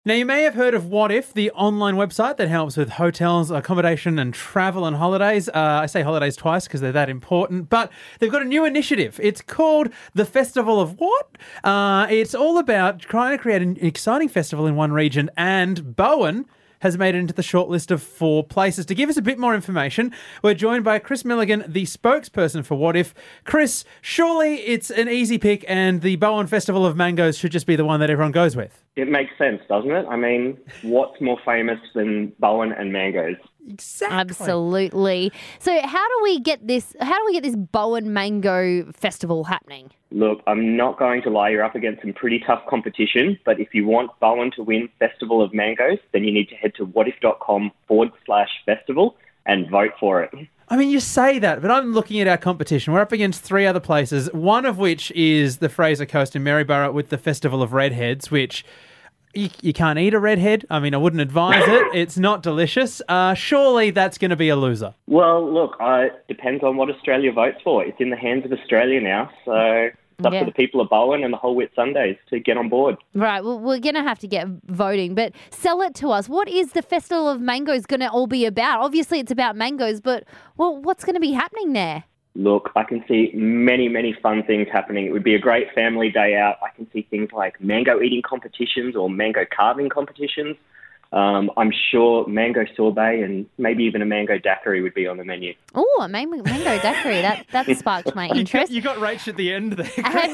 Now, you may have heard of What If, the online website that helps with hotels, accommodation and travel and holidays. I say holidays twice because they're that important, but they've got a new initiative. It's called the Festival of What? It's all about trying to create an exciting festival in one region, and Bowen has made it into the shortlist of 4 places. To give us a bit more information, we're joined by Chris Milligan, the spokesperson for What If. Chris, surely it's an easy pick and the Bowen Festival of Mangoes should just be the one that everyone goes with. It makes sense, doesn't it? I mean, what's more famous than Bowen and mangoes? Exactly. Absolutely. So how do we get this Bowen Mango Festival happening? Look, I'm not going to lie, you're up against some pretty tough competition, but if you want Bowen to win Festival of Mangoes, then you need to head to whatif.com/festival and vote for it. I mean, you say that, but I'm looking at our competition. We're up against 3 other places, one of which is the Fraser Coast in Maryborough with the Festival of Redheads, which you can't eat a redhead. I mean, I wouldn't advise it. It's not delicious. Surely that's going to be a loser. Well, look, it depends on what Australia votes for. It's in the hands of Australia now, so it's up to the people of Bowen and the whole Whitsundays to get on board. Right, well, we're going to have to get voting, but sell it to us. What is the Festival of Mangoes going to all be about? Obviously, it's about mangoes, but what's going to be happening there? Look, I can see many, many fun things happening. It would be a great family day out. I can see things like mango eating competitions or mango carving competitions. I'm sure mango sorbet and maybe even a mango daiquiri would be on the menu. Oh, a mango daiquiri. That sparked my interest. You got Rach at the end there, Chris. Have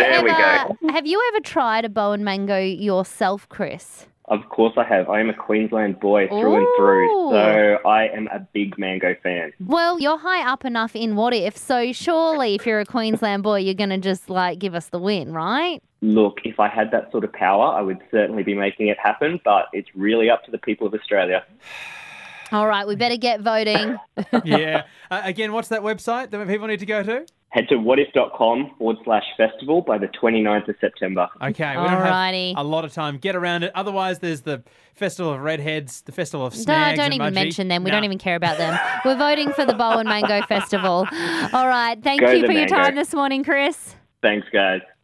you ever tried a Bowen mango yourself, Chris? Of course I have. I am a Queensland boy through and through, so I am a big mango fan. Well, you're high up enough in What If, so surely if you're a Queensland boy, you're going to just give us the win, right? Look, if I had that sort of power, I would certainly be making it happen, but it's really up to the people of Australia. All right, we better get voting. Yeah. Again, what's that website that people need to go to? Head to whatif.com/festival by the 29th of September. Okay, we don't have a lot of time. Get around it. Otherwise, there's the Festival of Redheads, the Festival of Snags. No, don't even mention them. We don't even care about them. We're voting for the Bowen Mango Festival. All right, thank you for your time this morning, Chris. Thanks, guys.